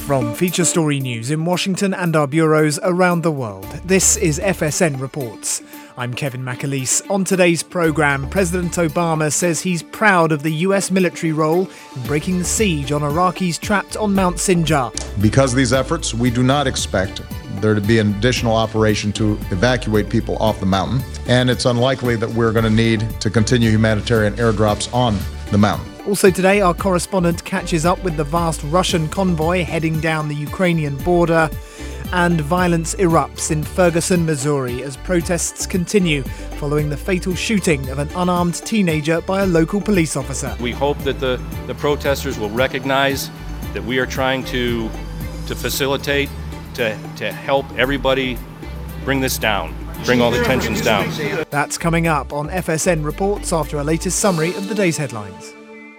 From Feature Story News in Washington and our bureaus around the world, this is FSN Reports. I'm Kevin McAleese. On today's programme, President Obama says he's proud of the US military role in breaking the siege on Iraqis trapped on Mount Sinjar. Because of these efforts, we do not expect there to be an additional operation to evacuate people off the mountain, and it's unlikely that we're going to need to continue humanitarian airdrops on the mountain. Also today, our correspondent catches up with the vast Russian convoy heading down the Ukrainian border, and violence erupts in Ferguson, Missouri as protests continue following the fatal shooting of an unarmed teenager by a local police officer. We hope that the protesters will recognize that we are trying to facilitate, to help everybody bring this down, bring all the tensions down. That's coming up on FSN Reports after a latest summary of the day's headlines.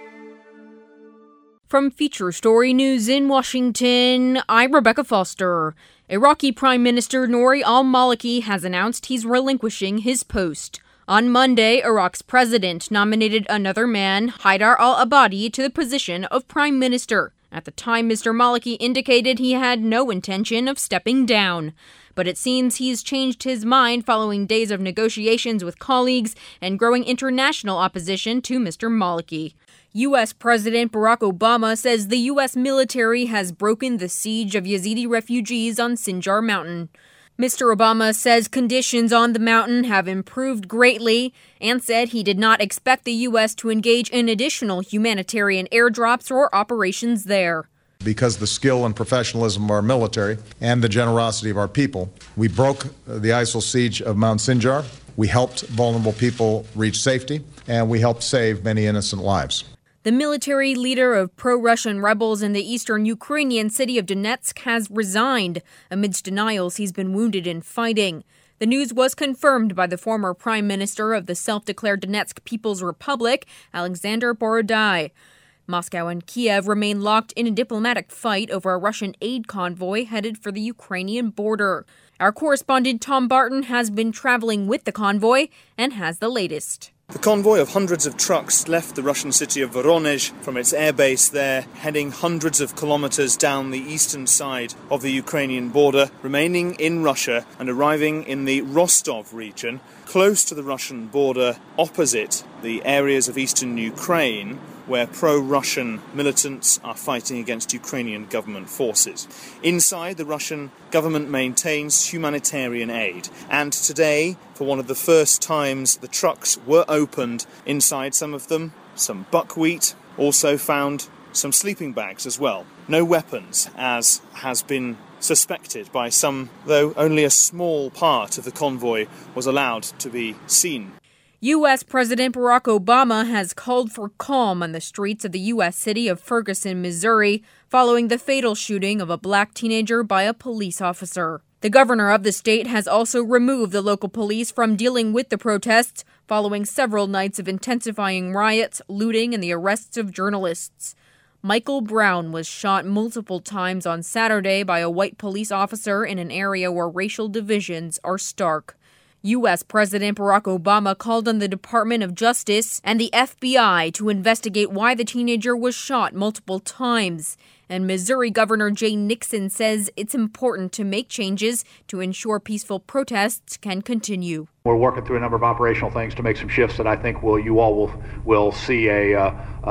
From Feature Story News in Washington, I'm Rebecca Foster. Iraqi Prime Minister Nouri al-Maliki has announced he's relinquishing his post. On Monday, Iraq's president nominated another man, Haidar al-Abadi, to the position of Prime Minister. At the time, Mr. Maliki indicated he had no intention of stepping down. But it seems he's changed his mind following days of negotiations with colleagues and growing international opposition to Mr. Maliki. U.S. President Barack Obama says the U.S. military has broken the siege of Yazidi refugees on Sinjar Mountain. Mr. Obama says conditions on the mountain have improved greatly and said he did not expect the U.S. to engage in additional humanitarian airdrops or operations there. Because of the skill and professionalism of our military and the generosity of our people, we broke the ISIL siege of Mount Sinjar, we helped vulnerable people reach safety, and we helped save many innocent lives. The military leader of pro-Russian rebels in the eastern Ukrainian city of Donetsk has resigned amidst denials he's been wounded in fighting. The news was confirmed by the former prime minister of the self-declared Donetsk People's Republic, Alexander Borodai. Moscow and Kiev remain locked in a diplomatic fight over a Russian aid convoy headed for the Ukrainian border. Our correspondent Tom Barton has been traveling with the convoy and has the latest. The convoy of hundreds of trucks left the Russian city of Voronezh from its airbase there, heading hundreds of kilometers down the eastern side of the Ukrainian border, remaining in Russia and arriving in the Rostov region, close to the Russian border, opposite the areas of eastern Ukraine, where pro-Russian militants are fighting against Ukrainian government forces. Inside, the Russian government maintains humanitarian aid. And today, for one of the first times, the trucks were opened. Inside some of them, some buckwheat, also found some sleeping bags as well. No weapons, as has been suspected by some, though only a small part of the convoy was allowed to be seen. U.S. President Barack Obama has called for calm on the streets of the U.S. city of Ferguson, Missouri, following the fatal shooting of a black teenager by a police officer. The governor of the state has also removed the local police from dealing with the protests, following several nights of intensifying riots, looting, and the arrests of journalists. Michael Brown was shot multiple times on Saturday by a white police officer in an area where racial divisions are stark. U.S. President Barack Obama called on the Department of Justice and the FBI to investigate why the teenager was shot multiple times. And Missouri Governor Jay Nixon says it's important to make changes to ensure peaceful protests can continue. We're working through a number of operational things to make some shifts that I think you all will see a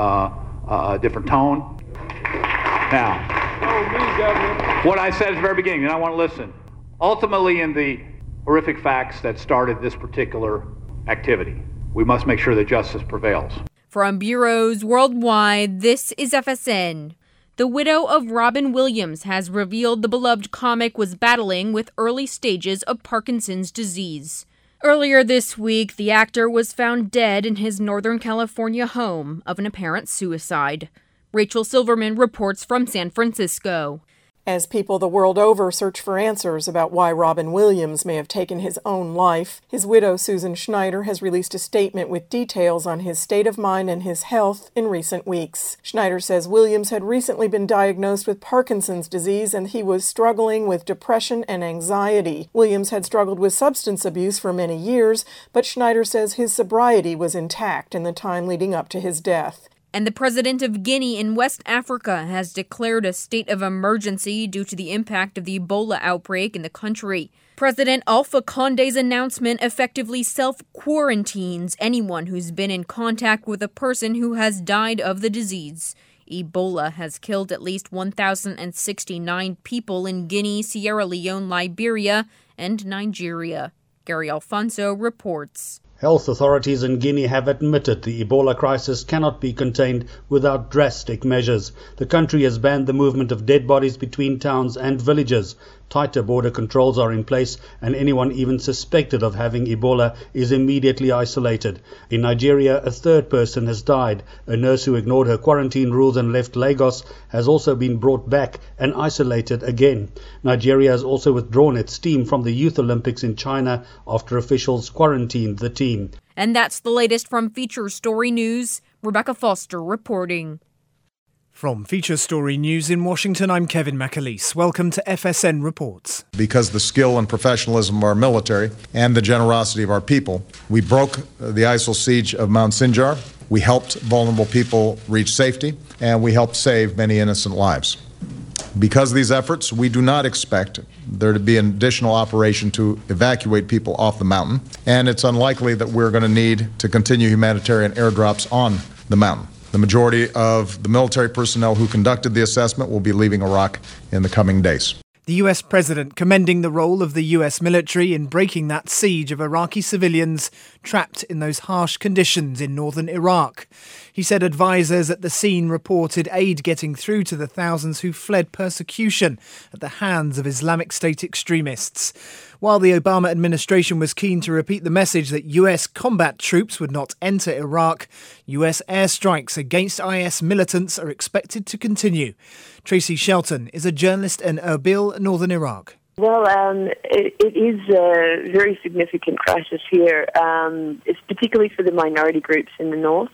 different tone. Now, what I said at the very beginning, and I want to listen. Ultimately, in the horrific facts that started this particular activity, we must make sure that justice prevails. From bureaus worldwide, this is FSN. The widow of Robin Williams has revealed the beloved comic was battling with early stages of Parkinson's disease. Earlier this week, the actor was found dead in his Northern California home of an apparent suicide. Rachel Silverman reports from San Francisco. As people the world over search for answers about why Robin Williams may have taken his own life, his widow, Susan Schneider, has released a statement with details on his state of mind and his health in recent weeks. Schneider says Williams had recently been diagnosed with Parkinson's disease and he was struggling with depression and anxiety. Williams had struggled with substance abuse for many years, but Schneider says his sobriety was intact in the time leading up to his death. And the president of Guinea in West Africa has declared a state of emergency due to the impact of the Ebola outbreak in the country. President Alpha Conde's announcement effectively self-quarantines anyone who's been in contact with a person who has died of the disease. Ebola has killed at least 1,069 people in Guinea, Sierra Leone, Liberia, and Nigeria. Gary Alfonso reports. Health authorities in Guinea have admitted the Ebola crisis cannot be contained without drastic measures. The country has banned the movement of dead bodies between towns and villages. Tighter border controls are in place, and anyone even suspected of having Ebola is immediately isolated. In Nigeria, a third person has died. A nurse who ignored her quarantine rules and left Lagos has also been brought back and isolated again. Nigeria has also withdrawn its team from the Youth Olympics in China after officials quarantined the team. And that's the latest from Feature Story News. Rebecca Foster reporting. From Feature Story News in Washington, I'm Kevin McAleese. Welcome to FSN Reports. Because the skill and professionalism of our military and the generosity of our people, we broke the ISIL siege of Mount Sinjar, we helped vulnerable people reach safety, and we helped save many innocent lives. Because of these efforts, we do not expect there to be an additional operation to evacuate people off the mountain, and it's unlikely that we're going to need to continue humanitarian airdrops on the mountain. The majority of the military personnel who conducted the assessment will be leaving Iraq in the coming days. The US president commending the role of the US military in breaking that siege of Iraqi civilians trapped in those harsh conditions in northern Iraq. He said advisors at the scene reported aid getting through to the thousands who fled persecution at the hands of Islamic State extremists. While the Obama administration was keen to repeat the message that US combat troops would not enter Iraq, US airstrikes against IS militants are expected to continue. Tracy Shelton is a journalist in Erbil, northern Iraq. Well, it is a very significant crisis here. It's particularly for the minority groups in the north,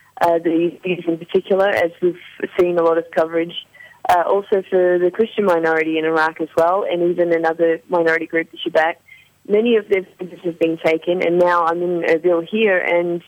the Yazidis in particular, as we've seen a lot of coverage. Also for the Christian minority in Iraq as well, and even another minority group, the Shabak. Many of their villages have been taken, and now I'm in Erbil here, and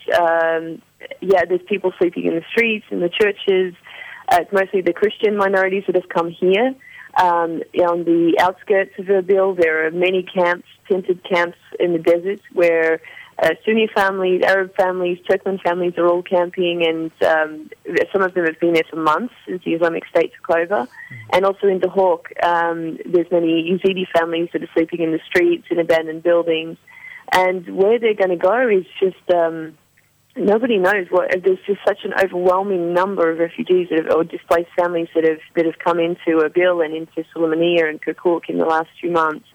there's people sleeping in the streets, in the churches. It's mostly the Christian minorities that have come here. On the outskirts of Erbil, there are many camps, tented camps in the desert, where Sunni families, Arab families, Turkmen families are all camping, and some of them have been there for months since the Islamic State took over. And also in Dahok, there's many Yazidi families that are sleeping in the streets, in abandoned buildings. And where they're going to go is just, nobody knows. There's just such an overwhelming number of refugees or displaced families that have come into Erbil and into Sulaymaniyah and Kirkuk in the last few months.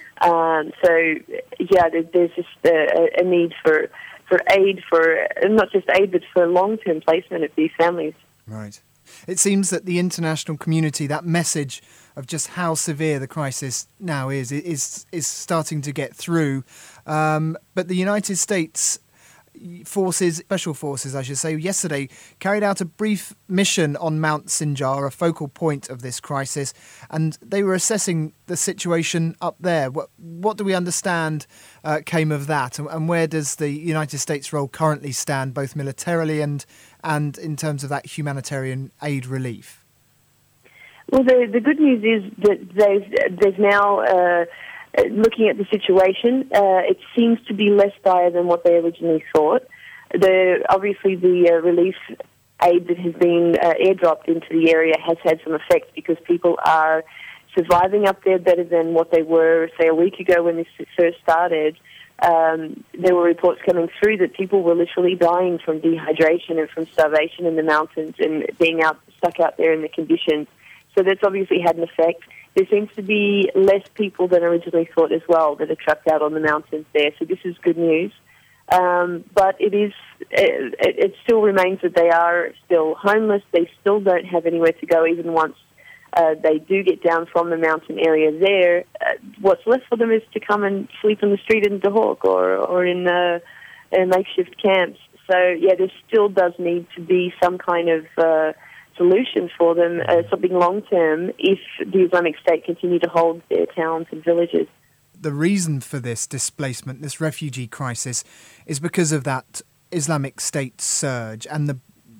There's just a need for aid, for not just aid, but for long-term placement of these families. Right. It seems that the international community, that message of just how severe the crisis now is starting to get through. But the United States special forces, I should say, yesterday carried out a brief mission on Mount Sinjar, a focal point of this crisis, and they were assessing the situation up there. What do we understand came of that, and where does the United States role currently stand, both militarily and in terms of that humanitarian aid relief? Well, the good news is that they've now looking at the situation, it seems to be less dire than what they originally thought. Obviously, the relief aid that has been airdropped into the area has had some effect because people are surviving up there better than what they were, say, a week ago when this first started. There were reports coming through that people were literally dying from dehydration and from starvation in the mountains and being stuck out there in the conditions. So that's obviously had an effect. There seems to be less people than originally thought as well that are trapped out on the mountains there. So this is good news. But it still remains that they are still homeless. They still don't have anywhere to go even once they do get down from the mountain area there. What's left for them is to come and sleep in the street in Dahok or in makeshift camps. So, there still does need to be some kind of solution for them, something long-term, if the Islamic State continue to hold their towns and villages. The reason for this displacement, this refugee crisis, is because of that Islamic State surge and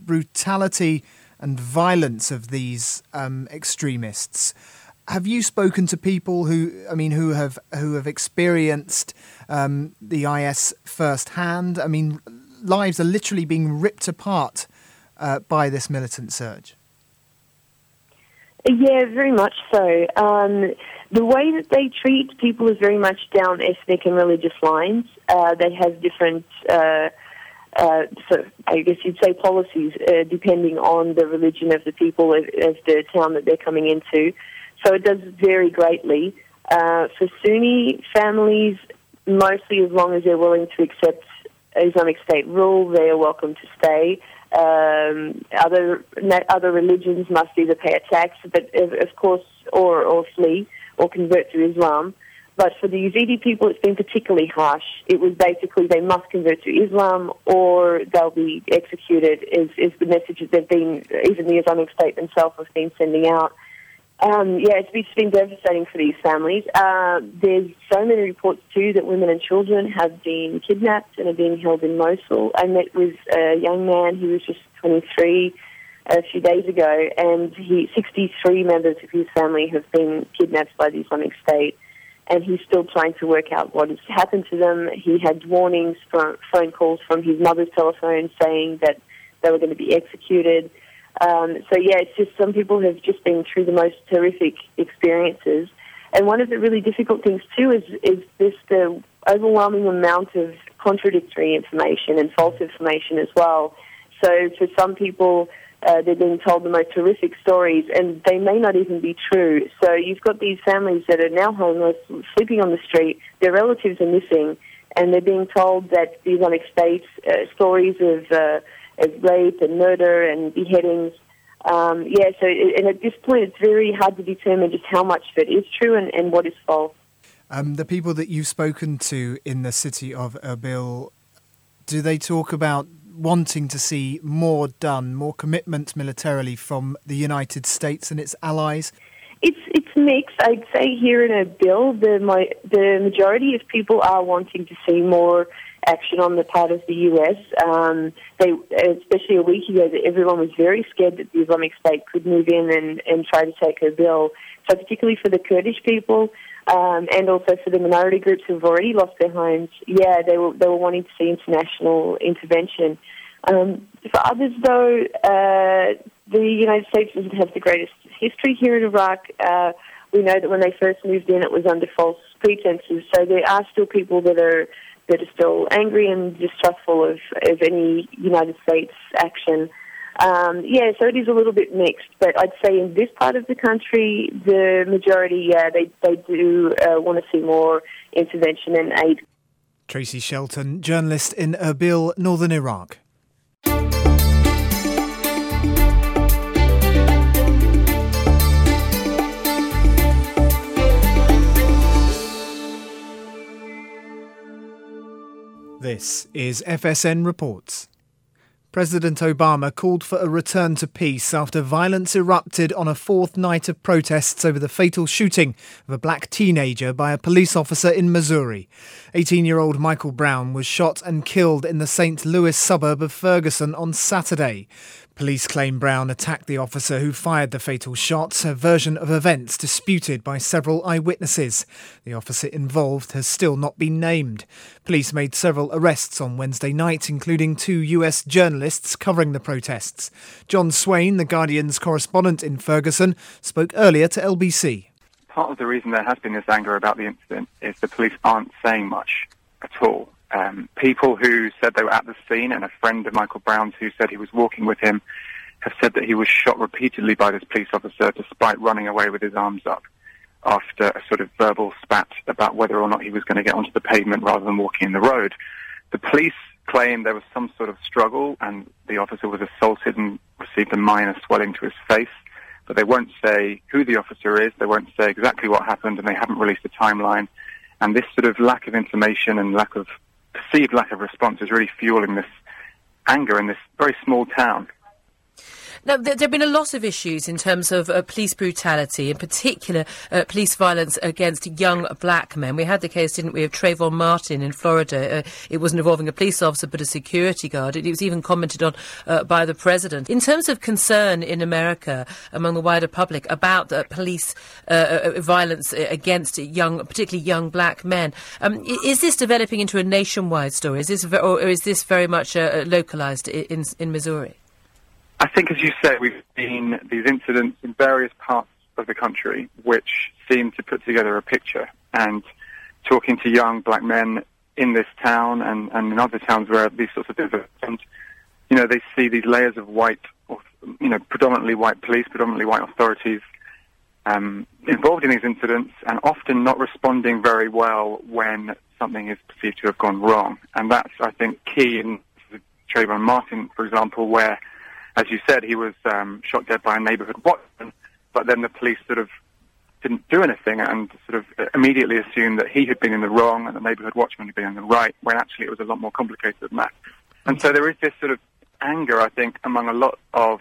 brutality and violence of these extremists. Have you spoken to people who have experienced the IS firsthand? I mean, lives are literally being ripped apart by this militant surge. Yeah, very much so. The way that they treat people is very much down ethnic and religious lines. They have different, I guess you'd say, policies depending on the religion of the people of the town that they're coming into. So it does vary greatly. For Sunni families, mostly as long as they're willing to accept Islamic State rule, they are welcome to stay. Other religions must either pay a tax, but of course, or flee or convert to Islam. But for the Yazidi people, it's been particularly harsh. It was basically they must convert to Islam or they'll be executed. Is the message that they've been, even the Islamic State themselves have been sending out. It's been devastating for these families. There's so many reports too that women and children have been kidnapped and are being held in Mosul. I met with a young man who was just 23 a few days ago, and 63 members of his family have been kidnapped by the Islamic State, and he's still trying to work out what has happened to them. He had warnings from phone calls from his mother's telephone saying that they were going to be executed. It's just some people have just been through the most horrific experiences. And one of the really difficult things, too, is the overwhelming amount of contradictory information and false information as well. So for some people, they're being told the most horrific stories, and they may not even be true. So you've got these families that are now homeless, sleeping on the street, their relatives are missing, and they're being told that the Islamic State's stories of rape and murder and beheadings. And at this point, it's very hard to determine just how much of it is true and what is false. The people that you've spoken to in the city of Erbil, do they talk about wanting to see more done, more commitment militarily from the United States and its allies? It's mixed. I'd say here in Erbil, the majority of people are wanting to see more action on the part of the U.S. Especially a week ago, that everyone was very scared that the Islamic State could move in and try to take Erbil. So particularly for the Kurdish people and also for the minority groups who have already lost their homes, they were wanting to see international intervention. For others, though, the United States doesn't have the greatest history here in Iraq. We know that when they first moved in, it was under false pretenses. So there are still people that are still angry and distrustful of any United States action. So it is a little bit mixed, but I'd say in this part of the country, the majority, they do want to see more intervention and aid. Tracy Shelton, journalist in Erbil, northern Iraq. This is FSN Reports. President Obama called for a return to peace after violence erupted on a fourth night of protests over the fatal shooting of a black teenager by a police officer in Missouri. 18-year-old Michael Brown was shot and killed in the St. Louis suburb of Ferguson on Saturday. Police claim Brown attacked the officer who fired the fatal shot, a version of events disputed by several eyewitnesses. The officer involved has still not been named. Police made several arrests on Wednesday night, including 2 US journalists covering the protests. John Swain, The Guardian's correspondent in Ferguson, spoke earlier to LBC. Part of the reason there has been this anger about the incident is the police aren't saying much at all. People who said they were at the scene, and a friend of Michael Brown's who said he was walking with him, have said that he was shot repeatedly by this police officer despite running away with his arms up after a sort of verbal spat about whether or not he was going to get onto the pavement rather than walking in the road. The police claim there was some sort of struggle and the officer was assaulted and received a minor swelling to his face, but they won't say who the officer is, they won't say exactly what happened, and they haven't released a timeline. And this sort of lack of information and perceived lack of response is really fueling this anger in this very small town. Now, there have been a lot of issues in terms of police brutality, in particular police violence against young black men. We had the case, didn't we, of Trayvon Martin in Florida. It wasn't involving a police officer but a security guard. It was even commented on by the president. In terms of concern in America among the wider public about police violence against particularly young black men, is this developing into a nationwide story? Is this very much localised in Missouri? I think, as you say, we've seen these incidents in various parts of the country which seem to put together a picture. And talking to young black men in this town and in other towns where these sorts of things have happened, they see these layers of white, predominantly white police, predominantly white authorities involved in these incidents, and often not responding very well when something is perceived to have gone wrong. And that's, I think, key in Trayvon Martin, for example, where, as you said, he was shot dead by a neighborhood watchman, but then the police sort of didn't do anything and sort of immediately assumed that he had been in the wrong and the neighborhood watchman had been in the right, when actually it was a lot more complicated than that. And so there is this sort of anger, I think, among a lot of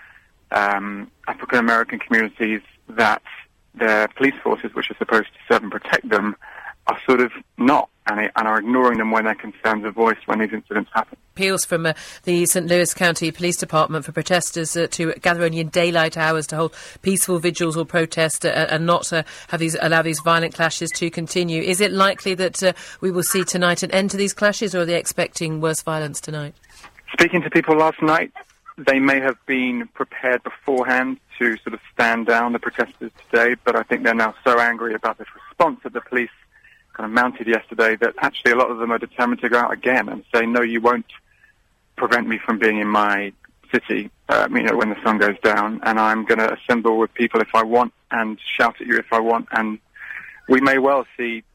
African-American communities that their police forces, which are supposed to serve and protect them, are sort of not, and are ignoring them when their concerns are voiced when these incidents happen. Appeals from the St. Louis County Police Department for protesters to gather only in daylight hours, to hold peaceful vigils or protest and not allow these violent clashes to continue. Is it likely that we will see tonight an end to these clashes, or are they expecting worse violence tonight? Speaking to people last night, they may have been prepared beforehand to sort of stand down the protesters today, but I think they're now so angry about this response that the police kind of mounted yesterday that actually a lot of them are determined to go out again and say, no, you won't prevent me from being in my city, when the sun goes down, and I'm going to assemble with people if I want and shout at you if I want, and we may well see,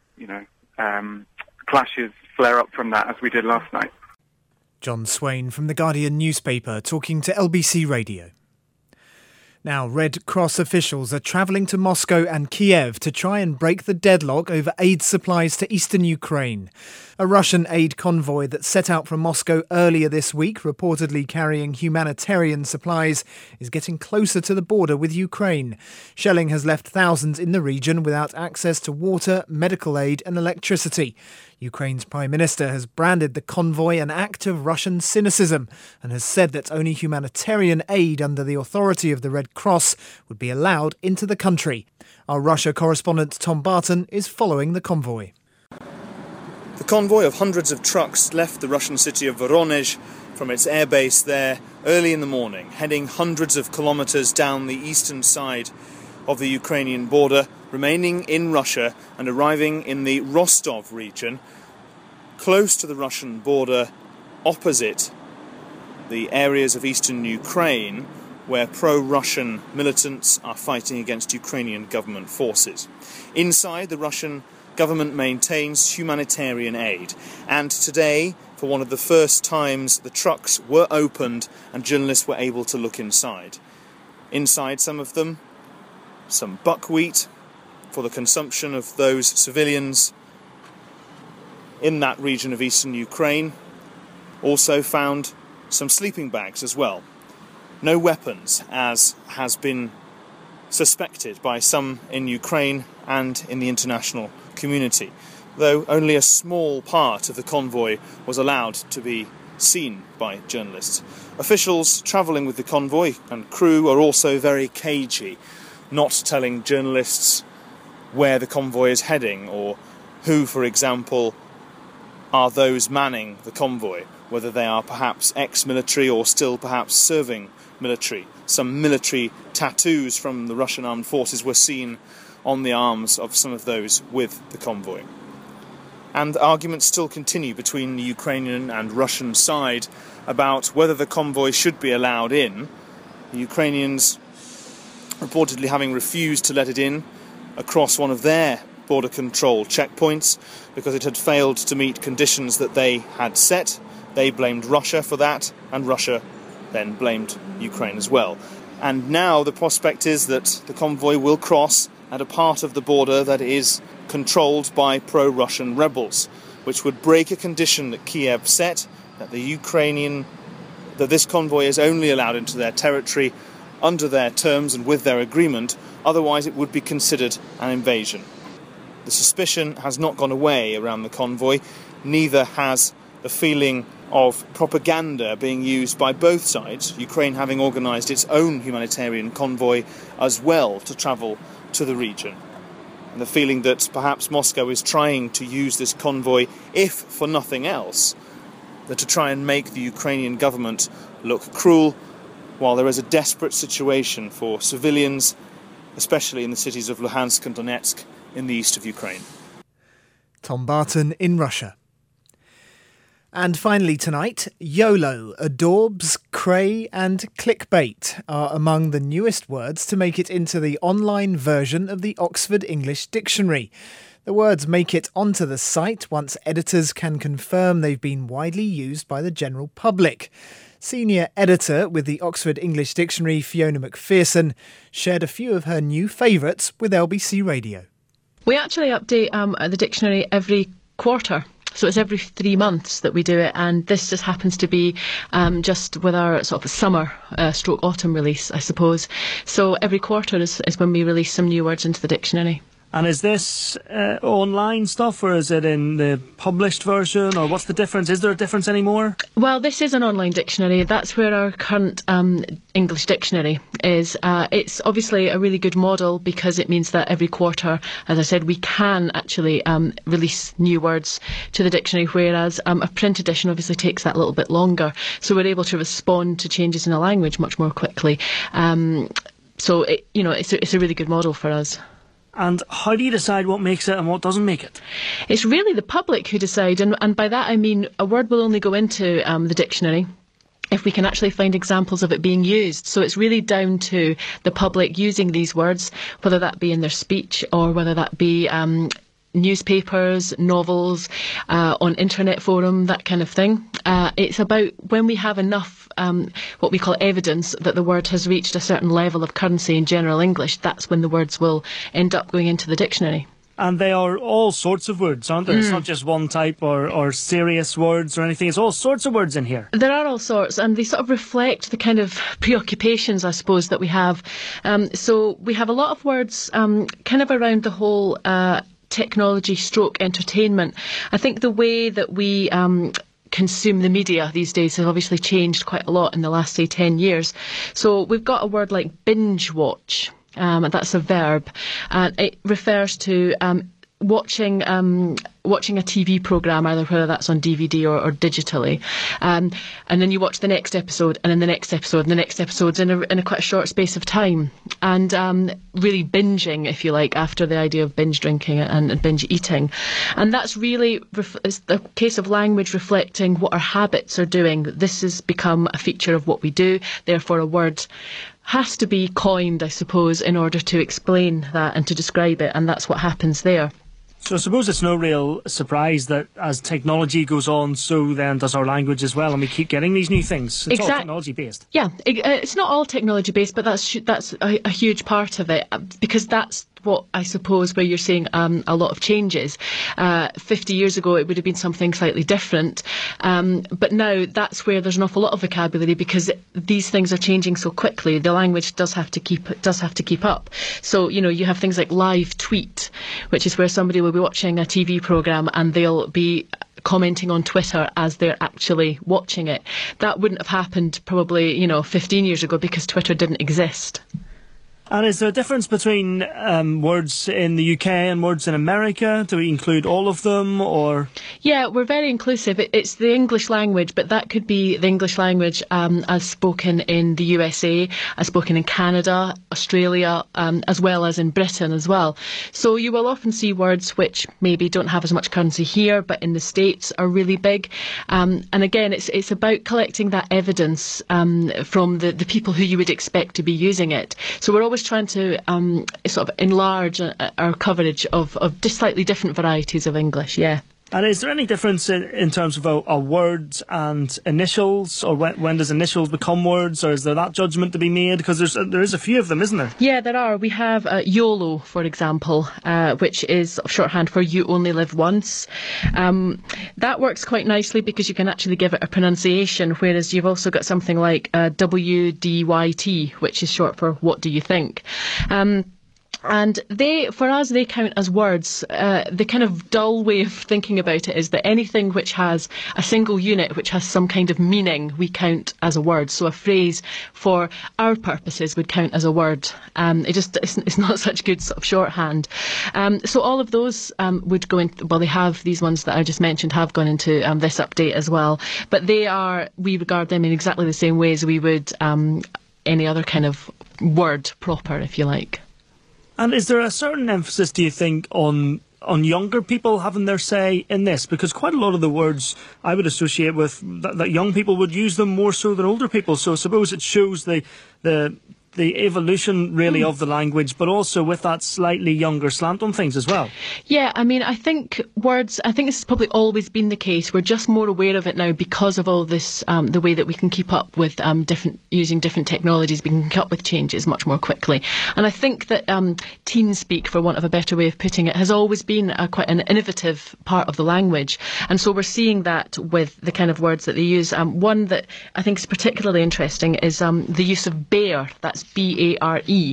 clashes flare up from that as we did last night. John Swain from The Guardian newspaper talking to LBC Radio. Now, Red Cross officials are travelling to Moscow and Kiev to try and break the deadlock over aid supplies to eastern Ukraine. A Russian aid convoy that set out from Moscow earlier this week, reportedly carrying humanitarian supplies, is getting closer to the border with Ukraine. Shelling has left thousands in the region without access to water, medical aid and electricity. Ukraine's Prime Minister has branded the convoy an act of Russian cynicism and has said that only humanitarian aid under the authority of the Red Cross would be allowed into the country. Our Russia correspondent Tom Barton is following the convoy. The convoy of hundreds of trucks left the Russian city of Voronezh from its airbase there early in the morning, heading hundreds of kilometres down the eastern side of the Ukrainian border, remaining in Russia and arriving in the Rostov region, close to the Russian border, opposite the areas of eastern Ukraine where pro-Russian militants are fighting against Ukrainian government forces. Inside, the Russian government maintains humanitarian aid, and today, for one of the first times, the trucks were opened and journalists were able to look inside. Inside, some of them, some buckwheat for the consumption of those civilians in that region of eastern Ukraine. Also found some sleeping bags as well. No weapons, as has been suspected by some in Ukraine and in the international community, though only a small part of the convoy was allowed to be seen by journalists. Officials travelling with the convoy and crew are also very cagey, not telling journalists where the convoy is heading or who, for example, are those manning the convoy, whether they are perhaps ex-military or still perhaps serving military. Some military tattoos from the Russian armed forces were seen on the arms of some of those with the convoy. And arguments still continue between the Ukrainian and Russian side about whether the convoy should be allowed in. The Ukrainians reportedly having refused to let it in across one of their border control checkpoints because it had failed to meet conditions that they had set. They blamed Russia for that, and Russia then blamed Ukraine as well. And now the prospect is that the convoy will cross at a part of the border that is controlled by pro-Russian rebels, which would break a condition that Kiev set, that the Ukrainian that this convoy is only allowed into their territory under their terms and with their agreement, otherwise it would be considered an invasion. The suspicion has not gone away around the convoy, neither has the feeling of propaganda being used by both sides, Ukraine having organised its own humanitarian convoy as well to travel to the region. And the feeling that perhaps Moscow is trying to use this convoy, if for nothing else, to try and make the Ukrainian government look cruel, while there is a desperate situation for civilians, especially in the cities of Luhansk and Donetsk in the east of Ukraine. Tom Barton in Russia. And finally tonight, YOLO, adorbs, cray and clickbait are among the newest words to make it into the online version of the Oxford English Dictionary. The words make it onto the site once editors can confirm they've been widely used by the general public. Senior editor with the Oxford English Dictionary, Fiona McPherson, shared a few of her new favourites with LBC Radio. We actually update the dictionary every quarter. So it's every 3 months that we do it, and this just happens to be just with our sort of summer stroke autumn release, I suppose. So every quarter is when we release some new words into the dictionary. And is this online stuff, or is it in the published version, or what's the difference? Is there a difference anymore? Well, this is an online dictionary. That's where our current English dictionary is. It's obviously a really good model because it means that every quarter, as I said, we can actually release new words to the dictionary, whereas a print edition obviously takes that little bit longer. So we're able to respond to changes in the language much more quickly. So it's a really good model for us. And how do you decide what makes it and what doesn't make it? It's really the public who decide, and by that I mean a word will only go into the dictionary if we can actually find examples of it being used. So it's really down to the public using these words, whether that be in their speech or whether that be newspapers, novels, on internet forum, that kind of thing. It's about when we have enough what we call evidence that the word has reached a certain level of currency in general English, that's when the words will end up going into the dictionary. And they are all sorts of words, aren't there? It's not just one type or serious words or anything. It's all sorts of words in here. There are all sorts, and they sort of reflect the kind of preoccupations, I suppose, that we have. So we have a lot of words kind of around the whole technology stroke entertainment. I think the way that we consume the media these days has obviously changed quite a lot in the last, say, 10 years. So we've got a word like binge watch. That's a verb, and it refers to watching a TV programme, either whether that's on DVD or digitally, and then you watch the next episode, and then the next episode, and the next episode's in a quite a short space of time, and really binging, if you like, after the idea of binge drinking and binge eating. And that's really it's the case of language reflecting what our habits are doing. This has become a feature of what we do, therefore a word has to be coined, I suppose, in order to explain that and to describe it, and that's what happens there. So I suppose it's no real surprise that as technology goes on, so then does our language as well, and we keep getting these new things. It's all technology-based. Yeah, it's not all technology-based, but that's a huge part of it, because that's what I suppose where you're seeing a lot of changes. 50 years ago it would have been something slightly different, but now that's where there's an awful lot of vocabulary, because these things are changing so quickly. The language does have to keep up. So you have things like live tweet, which is where somebody will be watching a TV programme and they'll be commenting on Twitter as they're actually watching it. That wouldn't have happened probably 15 years ago because Twitter didn't exist. And is there a difference between words in the UK and words in America? Do we include all of them, or...? Yeah, we're very inclusive. It's the English language, but that could be the English language as spoken in the USA, as spoken in Canada, Australia, as well as in Britain as well. So you will often see words which maybe don't have as much currency here, but in the States are really big. And again, it's about collecting that evidence from the people who you would expect to be using it. So we're always trying to sort of enlarge our coverage of just slightly different varieties of English, yeah. And is there any difference in terms of a word and initials, or when does initials become words, or is there that judgment to be made? Because there is a few of them, isn't there? Yeah, there are. We have YOLO, for example, which is shorthand for You Only Live Once. That works quite nicely because you can actually give it a pronunciation, whereas you've also got something like WDYT, which is short for What Do You Think? And for us, they count as words. The kind of dull way of thinking about it is that anything which has a single unit, which has some kind of meaning, we count as a word. So a phrase for our purposes would count as a word. It's not such good sort of shorthand. So all of those would go into, well, they have, these ones that I just mentioned have gone into this update as well. But we regard them in exactly the same way as we would any other kind of word proper, if you like. And is there a certain emphasis, do you think, on younger people having their say in this? Because quite a lot of the words I would associate with that young people would use them more so than older people. So I suppose it shows the evolution, really, of the language, but also with that slightly younger slant on things as well. Yeah, I mean, I think this has probably always been the case. We're just more aware of it now because of all this, the way that we can keep up with using different technologies. We can keep up with changes much more quickly. And I think that teen speak, for want of a better way of putting it, has always been quite an innovative part of the language. And so we're seeing that with the kind of words that they use. One that I think is particularly interesting is the use of bear. That's BARE.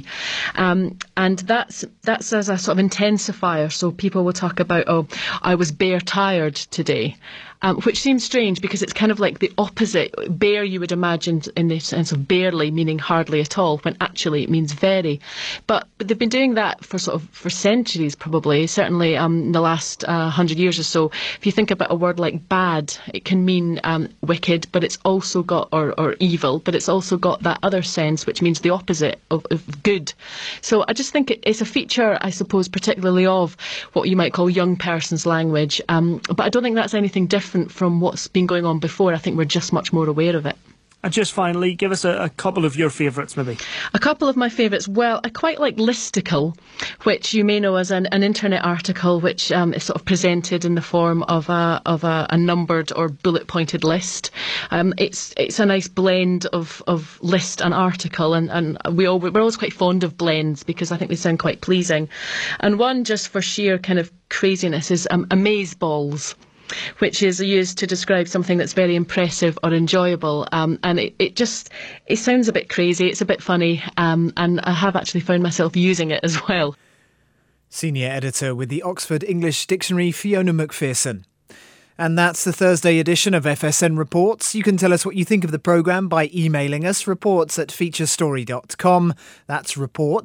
And that's as a sort of intensifier. So people will talk about, oh, I was bear tired today. Which seems strange because it's kind of like the opposite. Bare you would imagine in the sense of barely, meaning hardly at all, when actually it means very. But they've been doing that for centuries, probably, certainly in the last 100 years or so. If you think about a word like bad, it can mean wicked, but it's also got, or evil, but it's also got that other sense, which means the opposite of good. So I just think it's a feature, I suppose, particularly of what you might call young person's language. But I don't think that's anything different from what's been going on before. I think we're just much more aware of it. And just finally, give us a couple of your favourites, maybe. A couple of my favourites. Well, I quite like Listicle, which you may know as an internet article which is sort of presented in the form of a numbered or bullet-pointed list. It's a nice blend of list and article, and we're always quite fond of blends because I think they sound quite pleasing. And one, just for sheer kind of craziness, is amazeballs, which is used to describe something that's very impressive or enjoyable. And it sounds a bit crazy, it's a bit funny, and I have actually found myself using it as well. Senior editor with the Oxford English Dictionary, Fiona McPherson. And that's the Thursday edition of FSN Reports. You can tell us what you think of the programme by emailing us, reports@featurestory.com. That's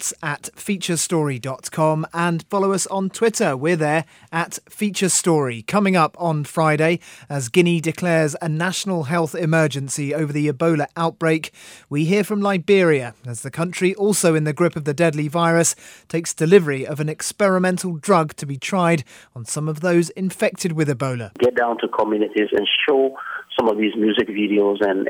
reports@featurestory.com. And follow us on Twitter. We're there @FeatureStory. Coming up on Friday, as Guinea declares a national health emergency over the Ebola outbreak, we hear from Liberia, as the country, also in the grip of the deadly virus, takes delivery of an experimental drug to be tried on some of those infected with Ebola. Get down to communities and show some of these music videos and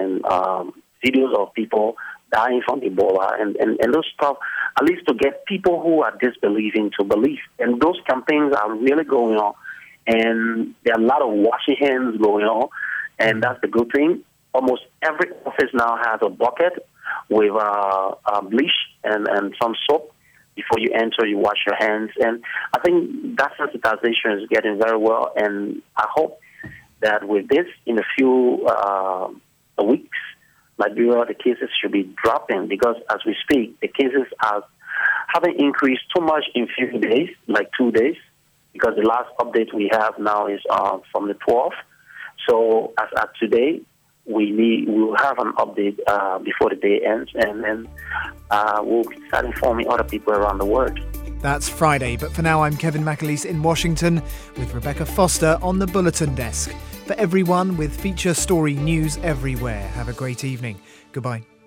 videos of people dying from Ebola and those stuff, at least to get people who are disbelieving to believe. And those campaigns are really going on. And there are a lot of washing hands going on, and that's the good thing. Almost every office now has a bucket with bleach and some soap. Before you enter, you wash your hands. And I think that sensitization is getting very well. And I hope that with this, in a few weeks, Liberia, the cases should be dropping. Because as we speak, the cases haven't increased too much in few days, like 2 days. Because the last update we have now is from the 12th. So as at today, we'll have an update before the day ends, and then we'll start informing other people around the world. That's Friday, but for now I'm Kevin McAleese in Washington with Rebecca Foster on the Bulletin Desk. For everyone with Feature Story news everywhere, have a great evening. Goodbye.